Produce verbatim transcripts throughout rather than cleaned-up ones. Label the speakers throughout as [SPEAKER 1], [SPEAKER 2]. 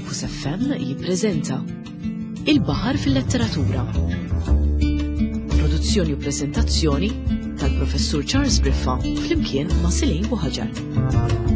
[SPEAKER 1] Campus F M jippreżenta Il-Baħar fil-Letteratura. Produzzjoni u preżentazzjoni tal-Professur Charles Briffa flimkien ma' Silejn Buħaġar.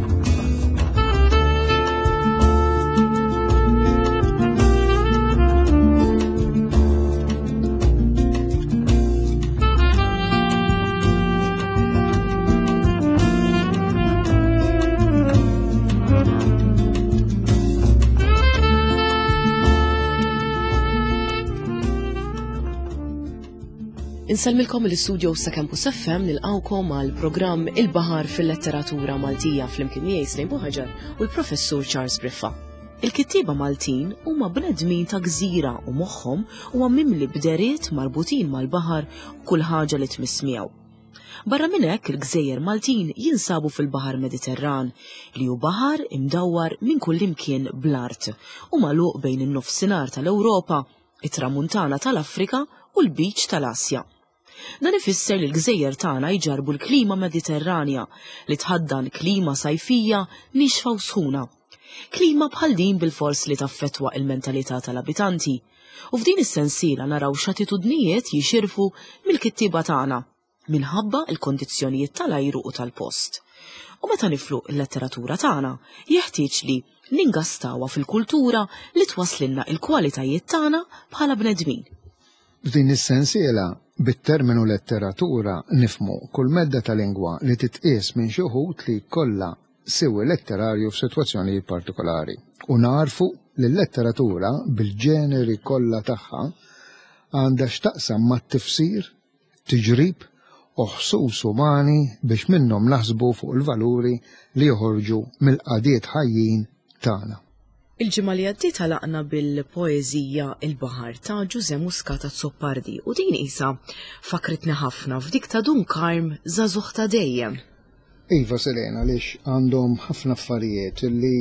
[SPEAKER 1] Insalmilkom l-istudio sa' Campus F M nilqawkom għal programm Il-Baħar fil-Letteratura Maltija flimkien miegħi Silejn Buħaġar u l-Professur Charles Briffa. Il-kittieba Maltin huma bnedmin ta' gżira u moħħhom huwa mimli b'deriet marbutin mal-baħar u kull ħaġa li tmiss miegħu. Barra minn hekk il-Gżejjer Maltin jinsabu fil-Baħar Mediterran li hu baħar imdawwar minn kull imkien bl-art u magħluq bejn in-nofsinhar tal-Ewropa, it-tramuntana tal-Afrika u l-biċ tal-Asja. Dan ifisser li l-Gżejjer tagħna jġarbu l-klima mediterranja li tħaddan klima sajfija nixfa u sħuna. Klima bħal din bil-fors li taffettwa il-mentalità tal-abitanti. U f'din is-sensiela naraw x'attitudnijiet jixirfu mill-kittieba tagħna minħabba l-kondizzjonijiet tal-ajru u tal-post. U meta niflu l-letteratura tagħna jeħtieġ li ningastawha fil-kultura li twaslilna l-kwalitajiet tagħna bħala bnedmin.
[SPEAKER 2] F'din is-sensiela bit-terminu letteratura nifmu kull medda ta' lingwa li titqies minn xi wħud li jkollha siwi letterarju f'sitwazzjoni partikolari. U narfu li l-letteratura bil-ġeneri kollha tagħha għandha x'taqsam mat-tifsir, tiġrib u ħsuss umani biex minnhom naħsbu fuq il-valuri li joħorġu mill-qadiet ħajjin tagħna.
[SPEAKER 1] Il-ġimgħa li għaddiet għalaqna bil-poeżija Il-Baħar ta' Giuseppe Muscat Zoppardi u din isa fakritna ħafna f'dik ta' Dunkarm żagħżugħ ta' dejjem.
[SPEAKER 2] Iva Selena għaliex għandhom ħafna affarijiet li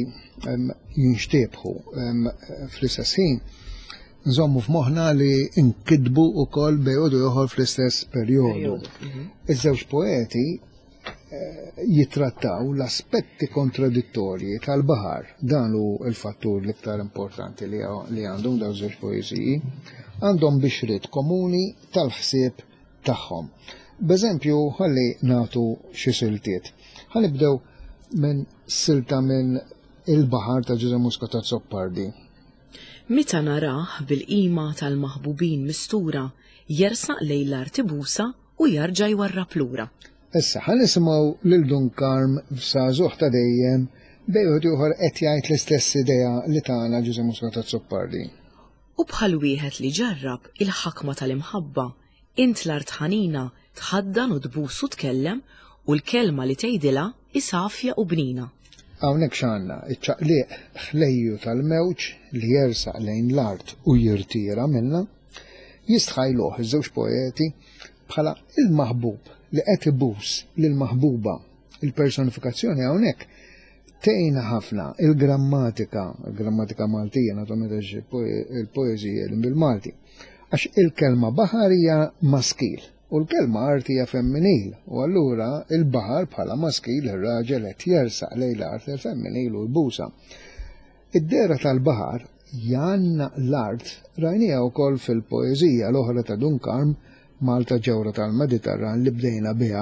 [SPEAKER 2] jinxtiebħu fl-istess ħin nżommu f'moħħna li nkidbu wkoll bejgħodu ieħor fl-istess perjodu. Iż-żewġ poeti jitrattaw l-aspetti kontradittorji tal-baħar. Dan hu l-fattur l-iktar importanti li għandhom dawn żewġ poeżiji, għandhom bixriet komuni tal-ħsieb tagħhom. B'eżempju, ħalli nagħtu xi siltiet. Ħanibdew minn silta minn Il-Baħar ta' Giuseppe Muscat Zoppardi.
[SPEAKER 1] Meta narah bil-qima tal-maħbubin mistura jersaq lejn l-art ibusa u jarġa' jwarrab lura.
[SPEAKER 2] Issa, ħan nisimgħu lil Dunkarm f'żagħżugħ ta' dejjem bejgħod ieħor qed jgħid l-istess idea li tagħna Giuseppe Muscat Zoppardi.
[SPEAKER 1] U bħal wieħed li ġarrab il-ħakma tal-imħabba, int l-art ħanina tħaddan u tbus u tkellem u l-kelma li tgħidilha isafja u bnina.
[SPEAKER 2] Hawnhekk x'għandna iċ-ċaqliq ħlejju tal-mewġ li jersaq lejn l-art u jirtira minnha jistħajluh iż-żewġ poeti bħala il-maħbub li qed ibus lill-maħbuba. Il-personifikazzjoni hawnhekk tgħinha ħafna il-grammatika, il-grammatika Maltija naturalment il-poeżija bil-Malti. Għax il-kelma baħar hija maskil u l-kelma art hija femminil u allura il-baħar bħala maskil ir-raġel qed jersaq lejn l-art il-femminil u l-busa. Id-dera tal-baħar janna l-art rajnija wkoll fil-poeżija l-oħra ta' Dunkarm Malta ġewra tal-Mediterran li bdejna biha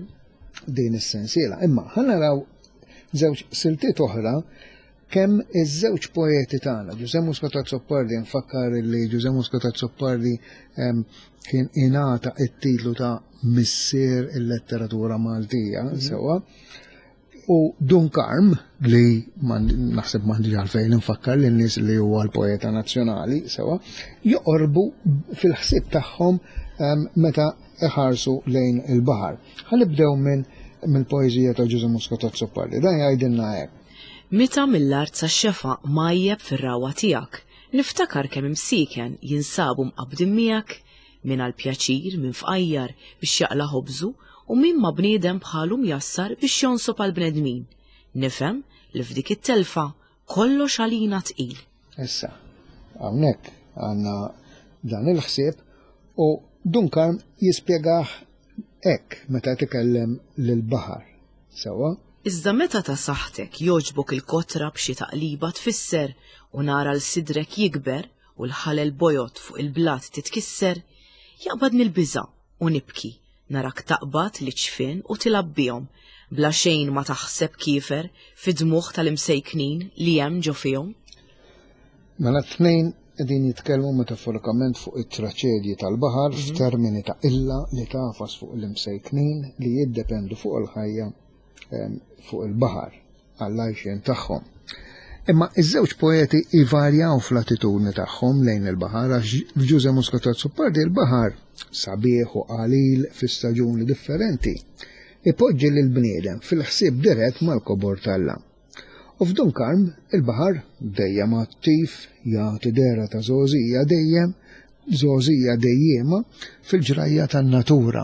[SPEAKER 2] din is-sensiela. Imma ħa naraw żewġ siltiet oħra kemm iż-żewġ poeti tagħna, Giuseppe Muscat Zoppardi nfakkar li Giuseppe Muscat Zoppardi kien ingħata t-titlu ta' missier il-letteratura Maltija sewwa. U Dunkarm li naħseb m'għandi għalfejn nfakkar lin nies li huwa l-poeta nazzjonali sewwa joqorbu fil-ħsieb tagħhom meta iħarsu lejn il-baħar. Ħanibdew minn mill-poeżija ta' Giuseppe Muscat Zoppardi. Dan jgħidilna hekk.
[SPEAKER 1] Meta mill-art sax-xefa majjeb fir-rawwa tiegħek, niftakar kemm imsieken jinsabu mqabbdin miegħek minn għall-pjaċir minn fqajjar biex jaqla ħobżu u min ma bniedem bħalu mjassar biex jonsob għall-bnedmin. Nifhem li f'dik it-telfa kollox għalina tqil.
[SPEAKER 2] Issa, hawnhekk għandna dan il-ħsieb u Dunkarm jispjegah hekk meta tikellem lill-baħar. Sewwa,
[SPEAKER 1] Iżda meta ta' saħtek jogħġbok il-kotra b'xi taqliba tfisser u nara l-sidrek jikber u l-ħalel bojot fuq il-blat titkisser, jaqbadni l-biża' u nibki, narak taqbad li ċfin u tilab bihom, bla xejn ma taħseb kiefer fi dmuħ tal-imsejknin li hemm ġo fihom.
[SPEAKER 2] Mela t-tnejn qegħdin jitkellmu metaforikament fuq it-traċedji tal-baħar f'termini ta' illa li tafas fuq l-imsejknin li jiddependu fuq il-ħajja fuq il-baħar għall-għajxien tagħhom. Imma iż-żewġ poeti ivarjaw fl-attitudni tagħhom lejn il-baħar għax f'Giuseppe Muscatozzo Pardi il-baħar sabiħ u qalil fi staġuni differenti ipoġġi lil bniedem fil-ħsieb dirett mal-kobor tal-lam. U f'Dunkarm il-baħar dejjem attiv jagħti dera ta' żgħożija dejjem żgħożija dejjema fil-ġrajja tan-natura.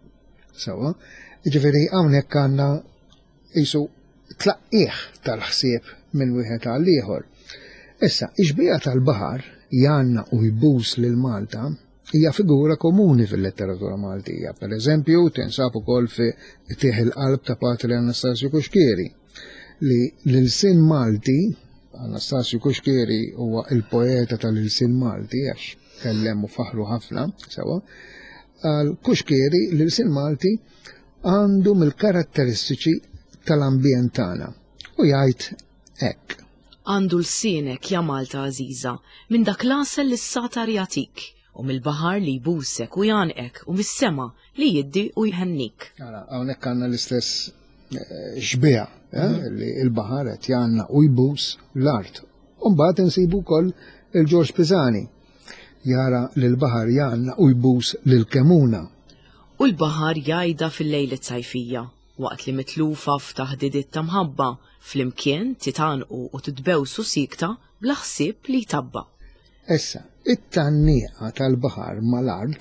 [SPEAKER 2] Sewa, jiġifieri hawnhekk għandna qisu tlaqqih tal-ħsieb minn wieħed għal ieħor. Issa, iġbija tal-baħar Janna u jbus lil Malta hija figura komuni fil-letteratura Maltija. Per eżempju, tinsab ukoll fi Tieħ il-qalb ta' Patri Anastasio Kuxkieri li l-ilsien Malti, Anastasio Kuxkieri huwa il-poeta tal-ilsien Malti għax kellem u faħru ħafna, sewa, għal Kuxkieri l-ilsien Malti għandu mill-karatteristiċi tal-ambjent tagħna u jgħid hekk.
[SPEAKER 1] Għandu l-sienek ja Malta għażiża minn dak l-asel li s-satar jagħtik u mill-baħar li jbusek u janqek u mis-sema li jiddi u jħennik.
[SPEAKER 2] Hawnhekk għandna l-istess xbija li l-baħar qed janna u jbus l-art. U mbagħad insibu wkoll il-Ġorġ Pisani jara li l-baħar janna u jbus lil-kemuna.
[SPEAKER 1] U l-baħar jgħidha fil-lejlet sajfija waqt li mitlufa f'taħdidiet ta' mħabba fl-imkien titanqu u titbewsu sikta bla ħsieb li jtabba.
[SPEAKER 2] Issa, it-tannieqa tal-baħar mal-art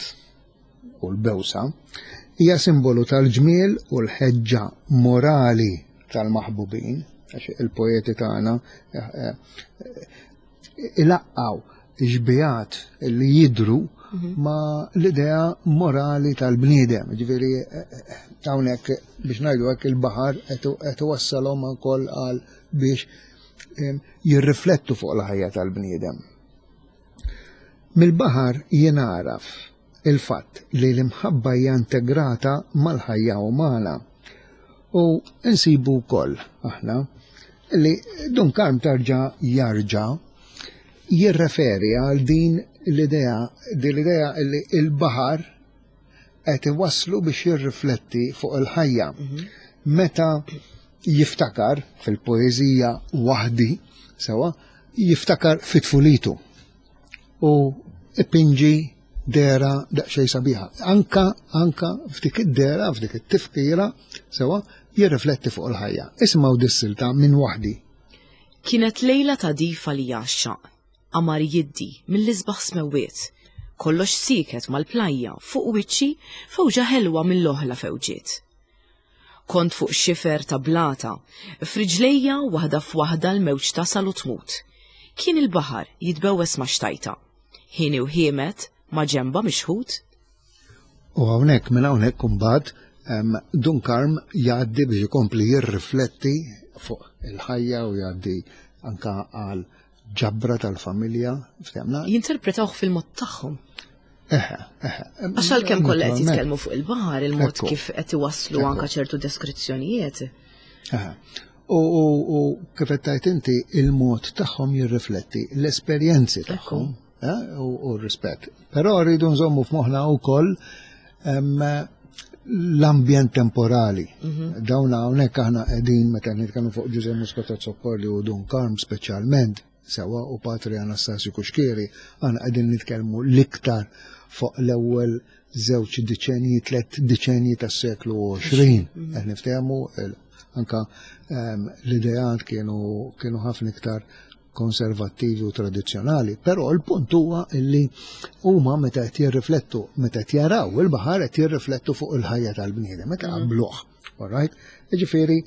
[SPEAKER 2] u l-bewsa hija simbolu tal-ġmiel u l-ħeġġa morali tal-maħbubin, għax il-poeti tagħna ilaqqaw ġbijat li jidru ma l-idea morali tal-bniedem. Ġifieri hawnhekk biex ngħidu hekk il-baħar qed iwassalhom ukoll għal biex jirriflettu fuq il-ħajja tal-bniedem. Mill-baħar jien naraf il-fatt li l-imħabba hija integrata mal-ħajja umana u insibu wkoll aħna li Dunkarm tarġa' jarġa' jirreferi għal din l-idea din l-idea li l-baħar qed iwasslu biex jirrifletti fuq il-ħajja. Meta jiftakar fil-poeżija waħdi sewa jiftakar fit-tfulitu u ipinġi dera daqsxejn sabiħa. Anka anka f'dik id-dera f'dik it-tifkira sewa jirrifletti fuq il-ħajja. Ismgħu dis-silta minn waħdi.
[SPEAKER 1] Kienet lejla ta' difa li jaxxaq, qamar jiddi mill-isbaħ smewwiet, kollox siket mal-plajja fuq wiċċi fewġa ħelwa mill-oħla fewġiet. Kont fuq xifer ta' blata, f'riġlejja waħda f'waħda l-mewġ tasal u tmut. Kien il-baħar jitbewwes ma' xtajta, ħini u ħiemet ma' ġemba mixħut.
[SPEAKER 2] U hawnhekk minn hawnhekk imbagħad Dunkarm jgħaddi biex ikompli jirrifletti fuq il-ħajja u jgħaddi anka għal ġabra tal-familja, ftemna?
[SPEAKER 1] Jinterpretawh fil-mod tagħhom.
[SPEAKER 2] Eħe, eħe.
[SPEAKER 1] Għax għalkemm kollha qed jitkellmu fuq il-baħar, il-mod kif qed iwasslu anke ċertu deskrizzjonijiet.
[SPEAKER 2] Eħe. U kif qed tgħid inti il-mod tagħhom jirrifletti l-esperjenzi tagħhom u r-rispett. Però rridu nżommu f'moħħna wkoll l-ambjent temporali. Dawna hawnhekk aħna qegħdin meta nitkellmu fuq Giuseppe Muscatozzo Pardi u Dunkarm speċjalment sewa u Patri Anastasio Kuxkieri għana qegħdin nitkellmu l-iktar fuq l-ewwel żewġ diċenji, tliet diċenji tas-seklu għoxrin. Qed niftehmu anka l-ideat kienu kienu ħafna iktar konservattivi u tradizzjonali, però l-punt huwa li huma meta qed jirriflettu, meta qed jaraw il-baħar qed jirriflettu fuq il-ħajja tal-bniedem, meta qabluh. All right? Jiġifieri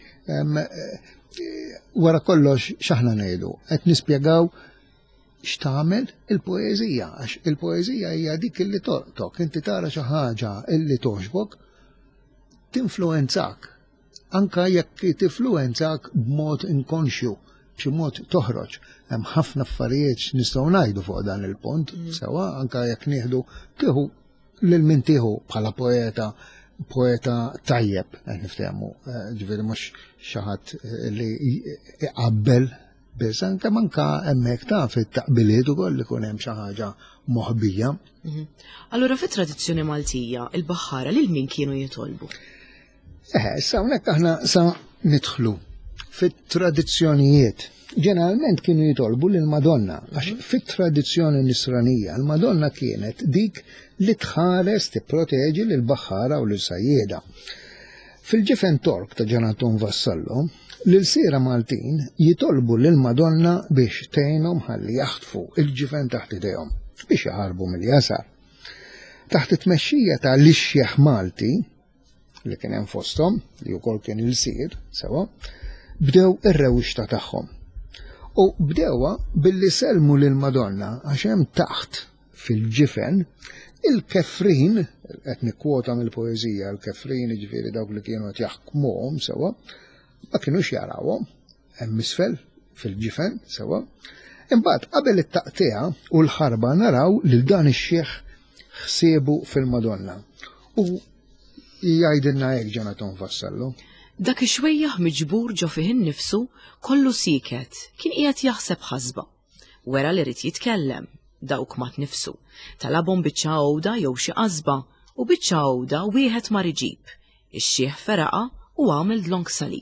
[SPEAKER 2] wara kollox x'aħna ngħidu, qed nispjegaw x'tagħmel il-poeżija, għax il-poeżija hija dik illi torqtok, inti tara xi ħaġa illi toġbok tinfluwenzak. anka jekk tifluenzak b'mod inkonxju, b'xi mod toħroġ. Hemm ħafna affarijiet nistgħu ngħidu fuq dan il-punt, sewa anka jekk nieħdu tieħu lil min tieħu bħala poeta, poeta tajjeb, niftehmu, ġifieri mhux xi ħadd li iqabbel biss, anke manka hemmhekk ta' fit-taqbiliet ukoll ikun hemm xi ħaġa moħbija.
[SPEAKER 1] Allura fit-tradizzjoni Maltija, il-baħħara lil min kienu jitolbu?
[SPEAKER 2] Eh, issa hawnhekk aħna sa nidħlu fit-tradizzjonijiet. Ġeneralment kienu jitolbu lil Madonna, għax fit-tradizzjoni nisranija l-Madonna kienet dik li tħares tipproteġi lil baħħara u lil sajjieda. Fil-ġifen Tork ta' Ġan Anton Vassallo, l-Sira Maltin jitolbu lil-Madonna biex tgħinhom ħalli jaħtfu il-ġifen taħt idejhom biex jaħarbu mill-jasar. Taħt it-tmexxija ta' l-Ixxieħ Malti, li kien hemm fosthom, li wkoll kien il-Sir, sewa, bdew ir-rewwixta tagħhom. U bdewha billi selmu lil-Madonna għax hemm taħt fil-ġifen il-kefrin, qed nikkwota mill-poeżija, il-kefrin jiġifieri dawk li kienu qed jaħkmuhom sewa, ma kienux jarawhom, hemm isfel fil-ġifen sewa. Imbagħad qabel it-taqtija u l-ħarba naraw lil dan ix-xieħ ħsiebu fil-Madonna. U jgħidilna hekk Ġan Anton Vassallo.
[SPEAKER 1] Dak ix-xwejjaħ miġbur ġo fih innifsu kollu siket, kien qiegħed jaħseb ħasba. Wera li rid jitkellem, dawk mat nifsu, talabhom biċċa għowda jew xi qasba u biċċa għowda wieħed ma riġib. Ix-xieħ feraqa u għamel dlonk salib.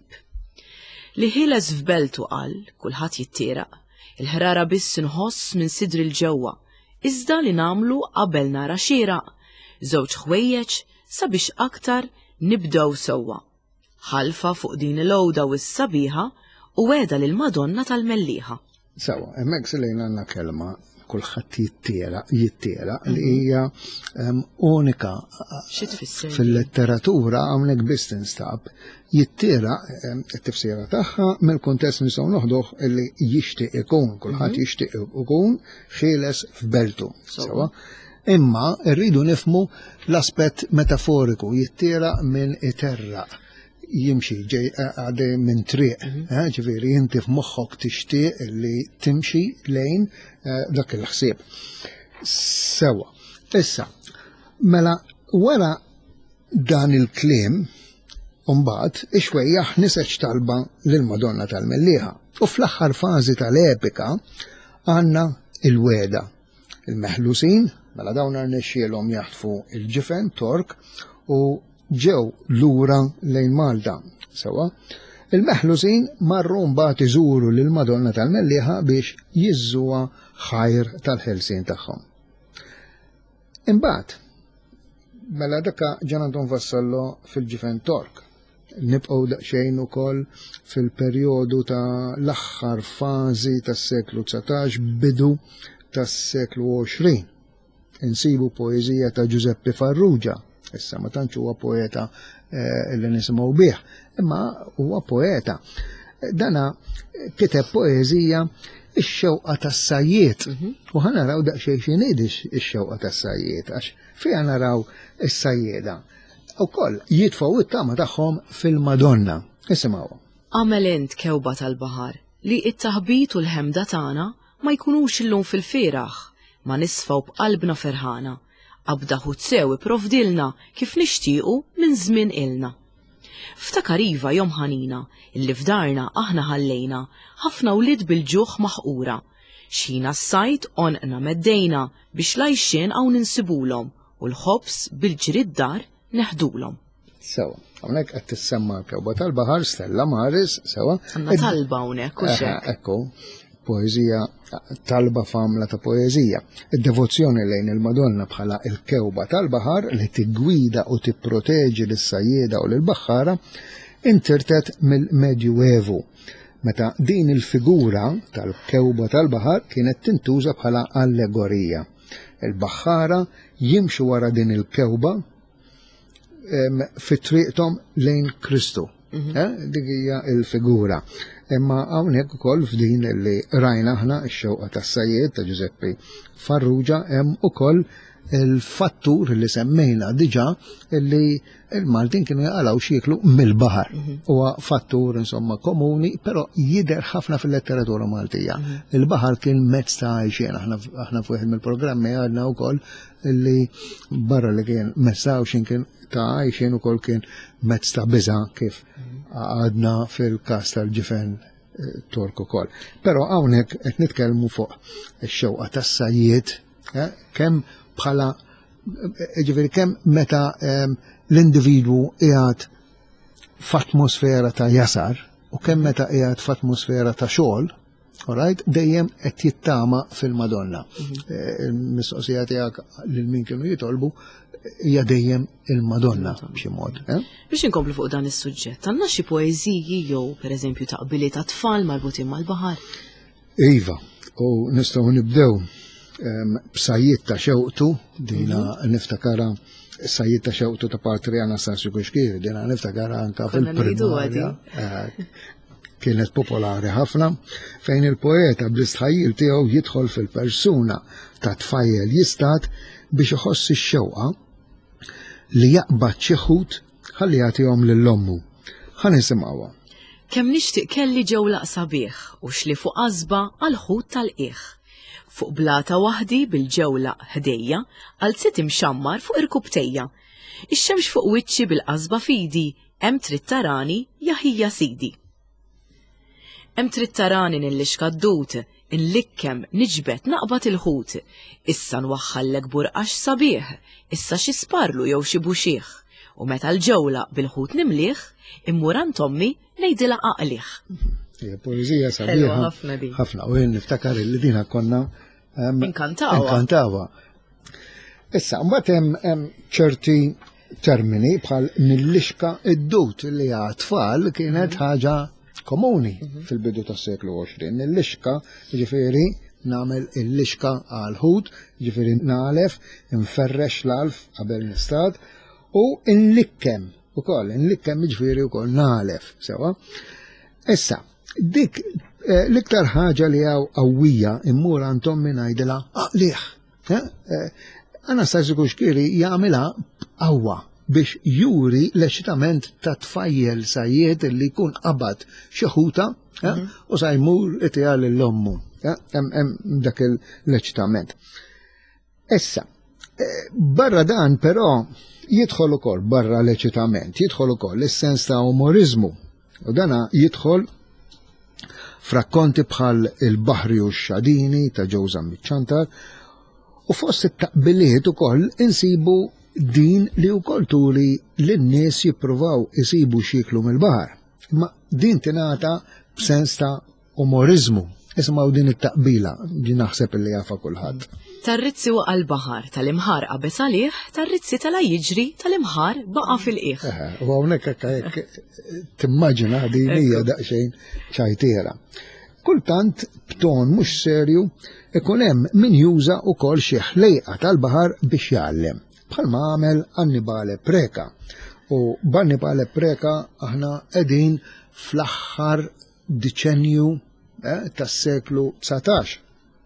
[SPEAKER 1] Li ħiles f'beltu qal, kulħadd jittieraq, il-ħrara biss inħoss minn sidri l-ġewwa, iżda li nagħmlu qabel nara xieraq, żewġ ħwejjeġ sabiex aktar nibdew sewwa. Ħalfa fuq din il-għowda u s-sabiħa u għeda lil-Madonna tal-mellieħa.
[SPEAKER 2] Sewa, hemmhekk se lejn għandna kelma kulħadd jittiera jittiera li hija unika fil-letteratura hawnhekk biss tinstab. Jittiera t-tifsira tagħha mill-kuntest nistgħu noħduh illi jixtieq ikun, kulħadd jixtieq ikun ħieles f'beltu. Sewa. Imma rridu nifhmu l-aspett metaforiku, jittiera minn iterraq. Jimxi ġej għadej minn triq, ġifieri inti f'moħħok tixtieq li timxi lejn dak il-ħsieb. Sewa. Issa, mela wara dan il-kliem mbagħad ix-xwejjaħ niseċ talba lill-Madonna tal-Mellieħa. U fl-aħħar fażi tal-epika għandna il-weda. Il-meħlusin, mela dawn rnexxielhom jaħtfu il-ġifen Tork u ġew lura lejn Malta. Sewa, il-meħlusin marru mbagħad iżuru lill-Madonna tal-Mellieħa biex jiżżuha ħajr tal-ħelsien tagħhom. Imbagħad, mela dakka Ġan Anton Vassallo fil-ġifen Tork. Nibqgħu daqsxejn ukoll fil-perjodu ta' l-aħħar fażi tas-seklu tsatax bidu tas-seklu għoxrin. Insibu poeżija ta' Giuseppe Farrugia. Issa ma tantx huwa poeta li nisimgħu bih, imma huwa poeta. Dana kiteb poeżija ix-xewqa tas-sajjiet. U ħanaraw daqsxejn x'inhi ix-xewqa tas-sajjiet għax fiha naraw is-sajjieda. Ukoll jitfgħu it-tama tagħhom fil-Madonna. Isimgħu.
[SPEAKER 1] Għamel int kewba tal-baħar li t-taħbit u l-ħemda tagħna ma jkunux illum fil-fieraħ, ma nisfaw b'qalbna ferħana. Abda ħudsew iprovdilna kif nixtiequ minn żmien ilna. Ftakar iva jom ħanina illi f'darna aħna ħallejna ħafna wlied bil-ġuħ maħqura. Xina s-sajt onqna meddejna biex lajxin hawn insibulhom u l-ħobs bil-ġrid dar neħdulhom.
[SPEAKER 2] Sewa, hawnhekk qed tissemma l-kewba tal-baħar Stella Maris, sewa.
[SPEAKER 1] Għandna talba hawnhekk u xek.
[SPEAKER 2] Ekku, poeżija talba famla ta' poeżija. Id-devozzjoni lejn il-Madonna bħala il-kewba tal-baħar li tiggwida u tipproteġi lis-sajjieda u lill-baħħara intirtet mill-Medjuevu, meta din il-figura tal-kewba tal-baħar kienet tintuża bħala allegorija. Il-baħħara jimxu wara din il-kewba fit-triqthom lejn Kristu. Dik hija il-figura. Imma hawnhekk ukoll f'din li rajna aħna x-xewqa tas-sajjied ta' Giuseppe Farrugia hemm ukoll il-fattur li semmejna diġà li il-Maltin kienu jaqalaw xieklu mill-baħar. Huwa fattur insomma komuni, però jidher ħafna fil-letteratura Maltija. Il-baħar kien mezz ta' għajxien, aħna fuq mill-programmi għadna wkoll li barra li kien mezz ta' għajxien kien ta' għajxien ukoll kien mezz ta' biża' kif għadna fil-każ tal-ġifen Tork ukoll. Però hawnhekk qed nitkellmu fuq ix-xewqa tas-sajjied kemm bħala ġifieri kemm meta l-individwu qiegħed f'atmosfera ta' jasar u kemm meta qiegħed f'atmosfera ta' xogħol, alright, dejjem qed jittama fil-Madonna. Il-mistoqsija tiegħek lil min kienu jitolbu hija dejjem il-Madonna b'xi mod.
[SPEAKER 1] Biex inkomplu fuq dan is-suġġett, għandna xi poeżiji jew pereżempju taqbili ta' tfal marbutin mal-baħar?
[SPEAKER 2] Iva, u nistgħu nibdew b'sajjiet ta' xewqtu, dina niftakara sajjiet ta' xewqtu ta' Patri Anastasio Kuxkiri, dina niftakara anka fil-primarja. Kienet popolari ħafna, fejn il-poeta bl-istħajjil tiegħu jidħol fil-persuna ta' tfajjel jistat biex iħoss ix-xewqa li jaqbad xi ħut ħalli jagħtihom lill-ommu. Ħa nisimgħuha.
[SPEAKER 1] Kemm nixtieq kelli ġewla sabiħ u xli fuq qasba għal ħut tal-qiegħ. Fuq blata waħdi bil-ġewla ħdejja għal sit imxammar fuq irkubtejja. Ix-xemx fuq wiċċi bil-qasba fidi, hemm trid tarani jaħija sidi. Hemm trid tarani nillixkaddut, inlikkem niġbed naqbad il-ħut. Issa nwaħħallek burqax sabiħ, issa xi sparlu jew xi buxieħ. U meta l-ġewla bil-ħut nimliħ, immur Tommi ngħidilha aqliħ.
[SPEAKER 2] Hija poeżija sabiħa ħafna u jien niftakar li dina konna
[SPEAKER 1] inkantawa.
[SPEAKER 2] Inkantawa. Issa, mbagħad hemm ċerti termini bħal nillixka id-dut li għat-tfal kienet ħaġa komuni fil-bidu tas-seklu għoxrin. Nillixka, ġifieri nagħmel il-lixka għal ħut, ġifieri nagħlef, inferrex l-alf qabel nistad u nlikkem ukoll, nlikkem ġifieri wkoll nagħlef sewa. Issa, dik l-iktar ħaġa li għaw qawwija immur għandhom minn ngħidilha aqliħ. Anastasio Kuxkiri jagħmilha qawwa biex juri l-eċitament ta' tfajjel sajjiet li jkun qabad xi ħuta u sa jmur itjal l-ommu. Hemm dak l-eċitament. Issa, barra dan però jidħol ukoll barra l-eċitament, jidħol ukoll is-sens ta' umorizmu. U dana jidħol frakkonti bħal il-Baħri u x-Xadini ta' Ġewża Miċċantar u fost it-taqbiliet ukoll insibu din li wkoll turi l-nies jippruvaw isibu xieklu mill-baħar. Ma din tingħata b'sens ta' umorizmu. Ismaw din it-taqbila, din naħseb li jafa kulħadd.
[SPEAKER 1] Tarrizzi waqa' l-baħar tal-imħar qabeż għalih, tarrizzi tala jiġri tal-imħar baqa' fil-qiegħ.
[SPEAKER 2] U hawnhekk hekk timmaġina din hija daqsxejn ċajtiera. Kultant b'ton mhux serju ikun hemm min juża wkoll xi ħlejqa tal-baħar biex jgħallem. Bħalma għamel Annibale Preka. U b'Annibale Preka aħna qegħdin fl-aħħar diċenju tas-seklu tsatax.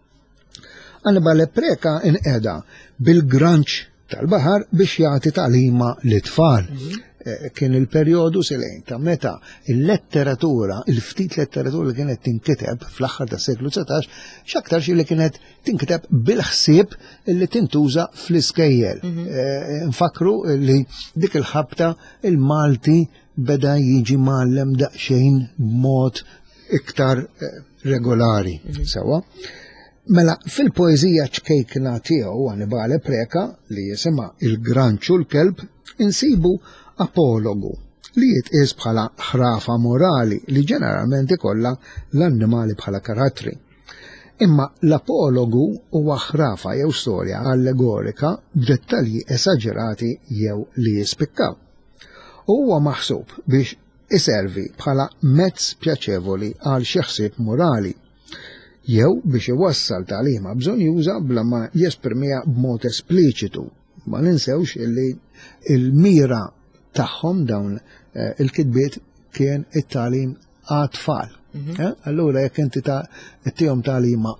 [SPEAKER 2] Annibale Preka inqeda bil-granċ tal-baħar biex jagħti tagħlima lit-tfal. Kien il-perjodu silejn ta' meta il-letteratura, il-ftit letteratura li kienet tinkiteb fl-aħħar tas-seklu tsatax, x'aktar xi li kienet tinkiteb bil-ħsieb li tintuża fl-iskejjel. Nfakru li dik il-ħabta il-Malti beda jiġi mgħallem daqsxejn b'mod iktar regolari. Sewa. Mela fil-poeżija ċkejkna tiegħu Annibale Preka li jisimha Il-Granċ u l-Kelb insibu apologu li jitqies bħala ħrafa morali li ġeneralment ikollha l-annimali bħala karattri. Imma l-apologu huwa ħrafa jew storja allegorika b'dettalji esaġerati jew li jispikkaw. Huwa maħsub biex iservi bħala mezz pjaċevoli għal xi ħsieb morali jew biex iwassal tagħlima bżonn juża bla ma jesprimiha b'mod espliċitu. Ma ninsewx illi il-mira tagħhom dawn il-kitbiet kien it-tagħlim għat-tfal. Allura jekk inti tihom tagħlima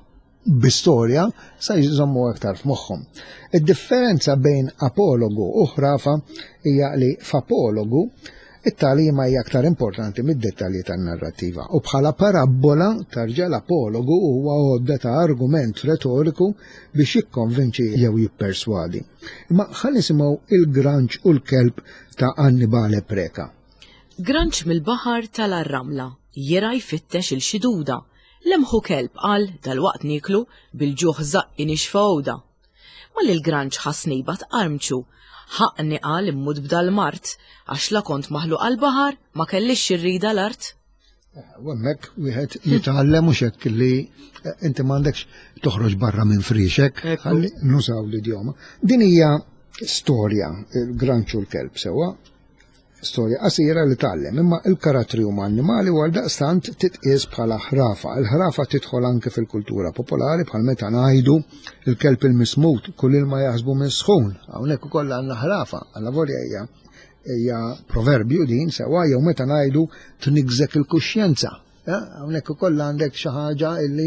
[SPEAKER 2] bistorja sa jżommu aktar f'moħħhom. Id-differenza bejn apologu u ħrafa hija li f'apologu it-tagħlima hija aktar importanti mid-dettalji tan-narrattiva u bħala parabola tarġa l-apologu huwa għodda ta' argument retoriku biex jikkonvinċi jew jipperswadi. Imma ħalli nisimgħu il-granċ u l-kelb ta' Annibale Preka.
[SPEAKER 1] Granċ mill-baħar tal-Arramla jira jfittex il-xiduda. Lemħu kelb qal dal-waqt niklu bil-ġuħ zaqqi nixfawda. Ma li l-granċ ħasniba tqarmċu, ħaqni qal immud b'dal-mart, għax la kont maħluq għal-baħar ma kellix xirrida l-art.
[SPEAKER 2] Wemmek, wieħed jitgħallem mhux hekk li inti m'għandekx toħroġ barra minn frixek, ħalli nużaw l-idjoma. Din hija storja, il-granċ u l-kelb sewa, storja qasira li tgħallem, imma l-karattri huma annimali u għaldaqstant titqies bħala ħrafa. Il-ħrafa tidħol anke fil-kultura popolari bħal meta ngħidu il-kelb il-mismut kull ilma jaħsbu minn sħun. Hawnhekk ukoll għandna ħrafa, alla volja hija hija proverbju din sewa jew meta ngħidu tnigżek il-kuxjenza. Hawnhekk ukoll għandek xi ħaġa illi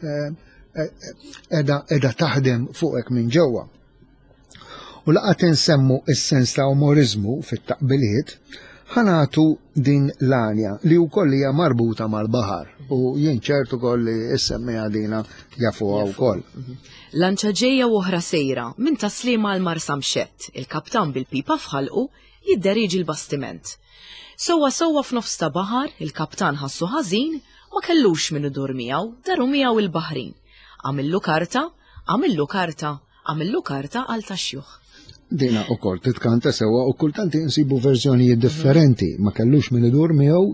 [SPEAKER 2] qiegħda taħdem fuqek minn ġewwa. U laqgħet insemmu s-sens ta' umorizmu fit-taqbiliet, ħanatu din l-anja li wkoll hija marbuta mal-baħar u jien ċertu koll li issemmija dina jafuha wkoll.
[SPEAKER 1] Lanċa ġejja u oħra sejra minn taslima għal Marsa Mxett, il-kaptan bil-pipa fħalqu jidderiġi l-bastiment. Sewwa sewwa f'nofs ta' baħar, il-kaptan ħassu ħażin ma kellux min idur miegħu, daru miegħu il-baħrin. Għamillu karta, għamillu karta, għamillu karta għal taxjuħ.
[SPEAKER 2] Dina u kol titkanta sewa u kultanti insibu verżjonijiet differenti, ma kellux min idur miegħu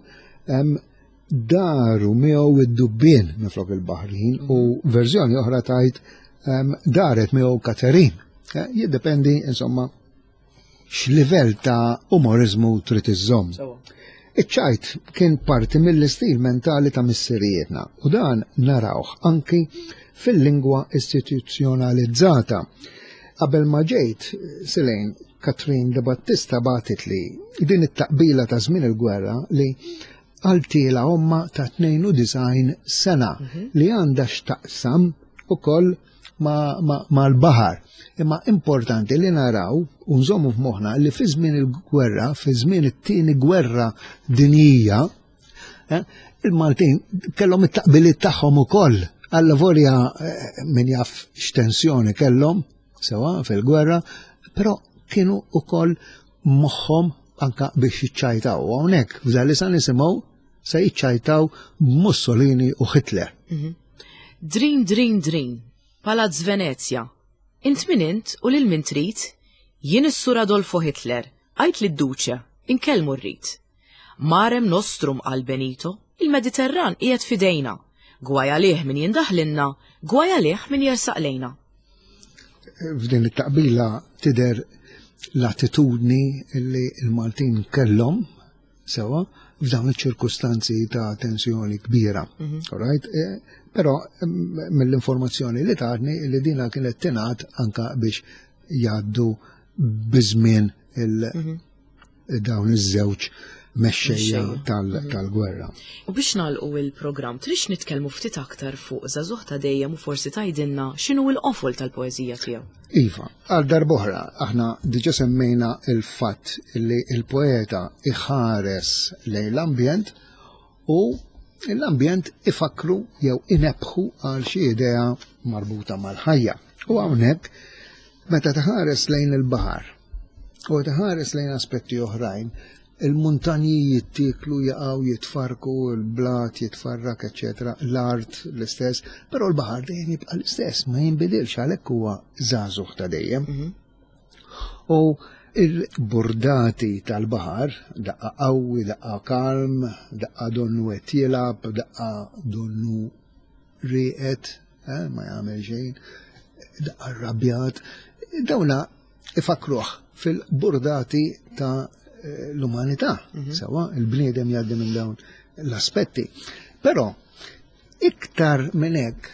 [SPEAKER 2] daru miegħu id-dubbien miflok il-baħrin u verżjoni oħra tajt daret miegħu Katerin. Jiddependi insomma x'livell ta' umorizmu trid iżżomm. Iċ-ċajt kien parti mill-istil mentali ta' missirietna u dan narawh anki fil-lingwa istituzzjonalizzata. Qabel ma ġejt Silejn Katrin de Battista batit li din it-taqbila ta' żmien il-gwerra li għaltiela omma ta' tnejn u design sena li għandha x'taqsam ukoll mal-baħar. Imma importanti li naraw u nżommu f'moħħna li fi żmien il-gwerra, fi żmien it-tieni gwerra dinjija, il-Maltin kellhom it-taqbiliet tagħhom ukoll. Alla volja min jaf x'tensjoni kellhom sewa fil-gwerra, però kienu ukoll moħħhom anka biex jiċċajtaw. Hawnhekk f'dan li sa nisimgħu se jiċċajtaw Mussolini u Hitler.
[SPEAKER 1] Drin, drin, drin, Palazz Venezia. Int min int u lil min trid, jien is-sur Adolfo Hitler, għajt li d-duċe, inkellmu rrid. Marem nostrum għal Benito, il-Mediterran qiegħed fidejna, gwaja liħ min jindaħlinna, gwaja liħ min jersaq lejna.
[SPEAKER 2] F'din it-taqbila tidher l-attitudni li l-Maltin kellhom sewa f'dawn iċ-ċirkustanzi ta' tensjoni kbira. Però mill-informazzjoni li tatni li dina kienet tingħat anka biex jgħaddu biżmien dawn iż-żewġ mexxejja tal-gwerra.
[SPEAKER 1] U biex nagħlqu il-programm trix nitkellmu ftit aktar fuq żagħżugħ ta' dejjem u forsi tgħidilna x'inhu l-qofol tal-poeżija tiegħu.
[SPEAKER 2] Iva, għal darb'oħra aħna diġà semmejna il-fatt li l-poeta iħares lejn l-ambjent u l-ambjent ifakru jew inebħu għal xi idea marbuta mal-ħajja. U hawnhekk meta tħares lejn il-baħar u tħares lejn aspetti oħrajn, il-muntanji jittiklu, jaqaw, jitfarku, il-blat jitfarrak, eccetera, l-art l-istess, però l-baħar dejjem jibqa' l-istess, ma jinbidilx għalhekk huwa żagħżugħ ta' dejjem. U il-burdati tal-baħar, daqqa qawwi, daqqa kalm, daqqa donnu qed jilab, daqqa donnu rieqed, ma jagħmel xejn, daqqa rrabjat, dawna ifakruh fil-burdati ta' l-umanità, sawa, il-bniedem jgħaddi minn dawn l-aspetti. Però iktar minn hekk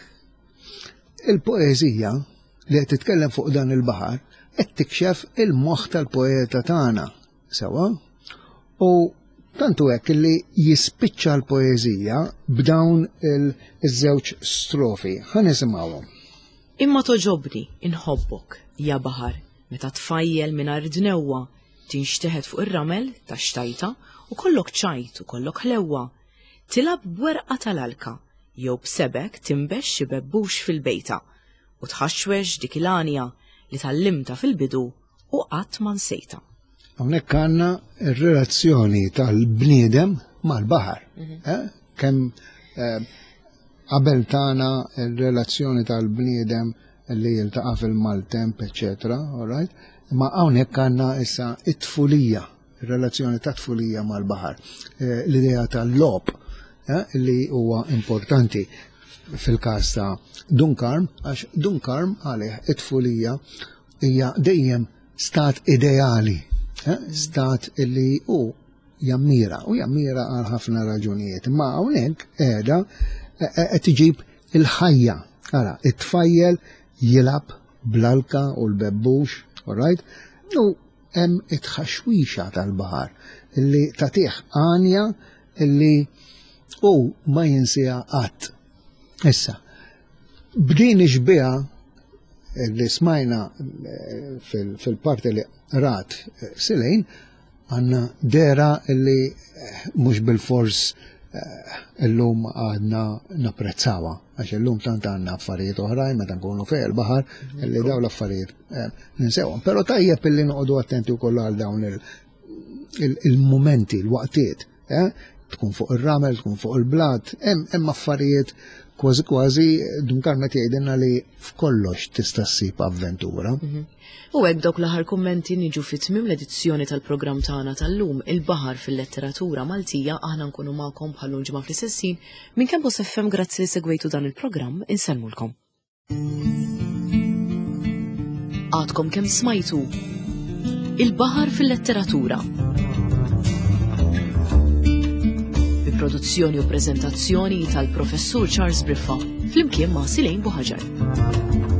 [SPEAKER 2] il-poeżija li qed titkellem fuq dan il-baħar qed tikxef il-moħħ tal-poeta tagħna, sawa? U tantu hekk li jispiċċa l-poeżija b'dawn il-żewġ strofi. Ħa nisimgħuhom.
[SPEAKER 1] Imma toġobni inħobbok ja baħar meta tfajjel mingħajr dnewwa tinxteħed fuq ir-ramel tax-xtajta u kollok ċajt u kollok ħlewwa. Tilab bwerqa tal-alka jew b'sebek timbex xi bebbux fil-bejta u tħaxwex dik il-għanja li tallimta fil-bidu u qatt ma nsejta.
[SPEAKER 2] Hawnhekk għandna r-relazzjoni tal-bniedem mal-baħar. Kemm qabel tagħna r-relazzjoni tal-bniedem li jiltaqa' fil-maltemp, eċetera, all right? Ma hawnhekk għandna issa t-tfulija, ir-relazzjoni ta' tfulija mal-baħar. L-idea tal-lob li huwa importanti fil-każ ta' Dunkarm, għax Dunkarm għalih it-tfulija hija dejjem stat ideali, stat li hu jammira u jammira għal ħafna raġunijiet. Ma hawnhekk qiegħda qed iġib il-ħajja. Ara, it-tfajjel jilab bl-alka u l-bebbux, all right? U hemm it-ħaxwixa tal-baħar illi tagħtih għanja illi u ma jinsija qatt. Issa, b'din ixbiha li smajna fil-parti li rat Silejn għandna dera li mhux bil-fors illum għadna napprezzawha għax illum tant għandna affarijiet oħrajn meta nkunu fejn il-baħar li dawn l-affarijiet ninsewhom. Però tajjeb illi noqogħdu attenti wkoll għal dawn il-mumenti, l-waqtiet. Tkun fuq ir-ramel, tkun fuq il-blat, hemm affarijiet kważi kważi Dunkarm qed jgħidilna li f'kollox tista' ssib avventura.
[SPEAKER 1] U hekk dawk l-aħħar kummenti niġu fit-tmiem l-edizzjoni tal-programm tagħna tal-lum Il-Baħar fil-Letteratura Maltija aħna nkunu magħkom bħal ġimgħa fl-istessin minn Campus F M grazzi li segwejtu dan il-programm insellmulkom. Għadkom kemm smajtu Il-Baħar fil-Letteratura. Produzzjoni u prezentazzjoni tal-Professur Charles Briffa fl-imkien ma' Silejn Buħaġar.